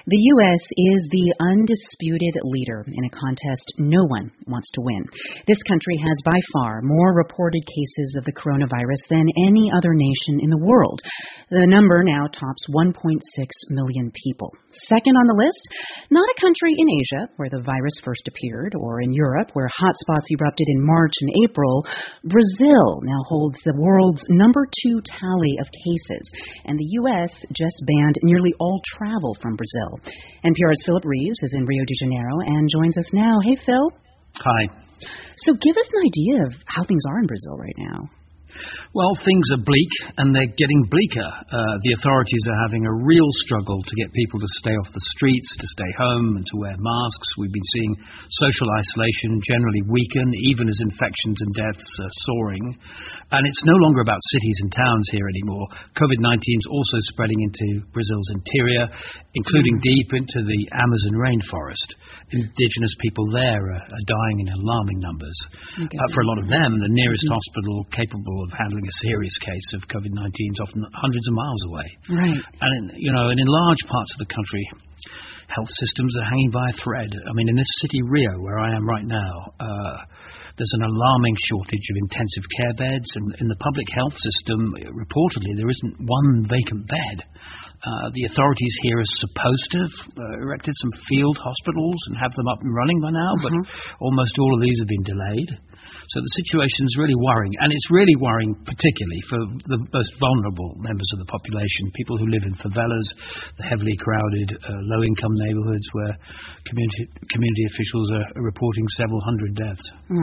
The U.S. is the undisputed leader in a contest no one wants to win. This country has by far more reported cases of the coronavirus than any other nation in the world. The number now tops 1.6 million people. Second on the list, not a country in Asia where the virus first appeared, or in Europe where hotspots erupted in March and April. Brazil now holds the world's number 2 tally of cases, and the U.S. just banned nearly all travel from Brazil. NPR's Philip Reeves is in Rio de Janeiro and joins us now. Hey, Phil. Hi. So give us an idea of how things are in Brazil right now. Well, things are bleak, and they're getting bleaker. The authorities are having a real struggle to get people to stay off the streets, to stay home, and to wear masks. We've been seeing social isolation generally weaken, even as infections and deaths are soaring. And it's no longer about cities and towns here anymore. COVID-19 is also spreading into Brazil's interior, including deep into the Amazon rainforest. Indigenous people there are dying in alarming numbers. For a lot of them, the nearest hospital capable of handling a serious case of COVID-19 is often hundreds of miles away. Right. And in large parts of the country, health systems are hanging by a thread. I mean, in this city, Rio, where I am right now, there's an alarming shortage of intensive care beds, and in the public health system, reportedly, there isn't one vacant bed. The authorities here are supposed to have erected some field hospitals and have them up and running by now, but almost all of these have been delayed. So the situation is really worrying, and it's really worrying particularly for the most vulnerable members of the population, people who live in favelas, the heavily crowded, low-income neighborhoods where community officials are reporting several hundred deaths.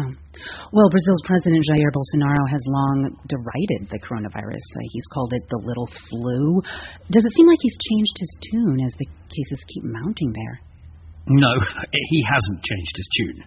Well, Brazil's President Jair Bolsonaro has long derided the coronavirus. He's called it the little flu. Does it seem like he's changed his tune as the cases keep mounting there? No, he hasn't changed his tune.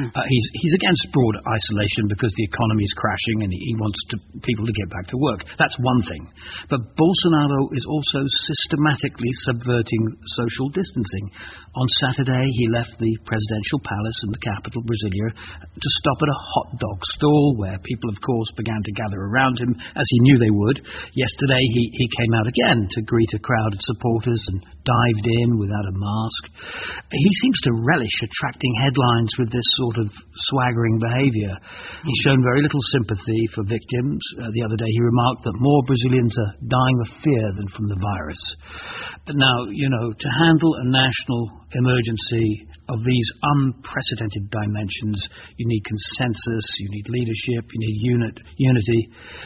He's against broad isolation because the economy is crashing and he wants people to get back to work. That's one thing. But Bolsonaro is also systematically subverting social distancing. On Saturday, he left the presidential palace in the capital, Brasilia, to stop at a hot dog stall where people, of course, began to gather around him, as he knew they would. Yesterday, he came out again to greet a crowd of supporters and dived in without a mask. He seems to relish attracting headlines with this sort of swaggering behavior. He's shown very little sympathy for victims. The other day he remarked that more Brazilians are dying of fear than from the virus. But now, to handle a national emergency of these unprecedented dimensions, you need consensus, you need leadership, you need unity.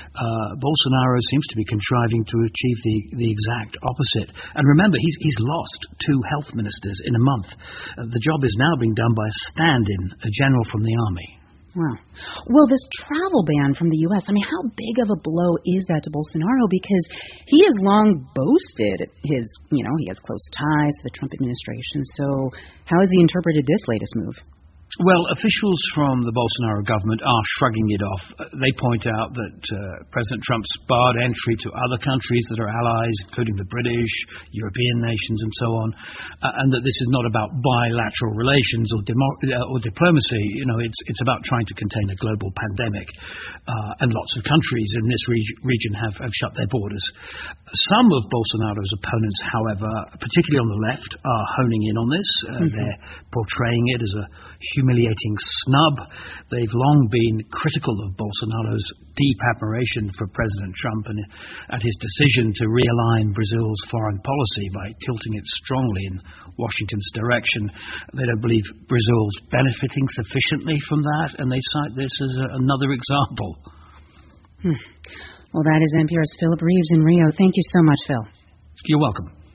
Bolsonaro seems to be contriving to achieve the exact opposite. And remember, he's lost 2 health ministers in a month. The job is now being done by a stand-in, a general from the army. Wow. Well, this travel ban from the U.S., how big of a blow is that to Bolsonaro? Because he has long boasted he has close ties to the Trump administration. So how has he interpreted this latest move? Well, officials from the Bolsonaro government are shrugging it off. They point out that President Trump's barred entry to other countries that are allies, including the British, European nations, and so on, and that this is not about bilateral relations or diplomacy. It's about trying to contain a global pandemic, and lots of countries in this region have shut their borders. Some of Bolsonaro's opponents, however, particularly on the left, are honing in on this. They're portraying it as a humiliating snub. They've long been critical of Bolsonaro's deep admiration for President Trump and his decision to realign Brazil's foreign policy by tilting it strongly in Washington's direction. They don't believe Brazil's benefiting sufficiently from that, and they cite this as another example. Well, that is NPR's Philip Reeves in Rio. Thank you so much, Phil. You're welcome.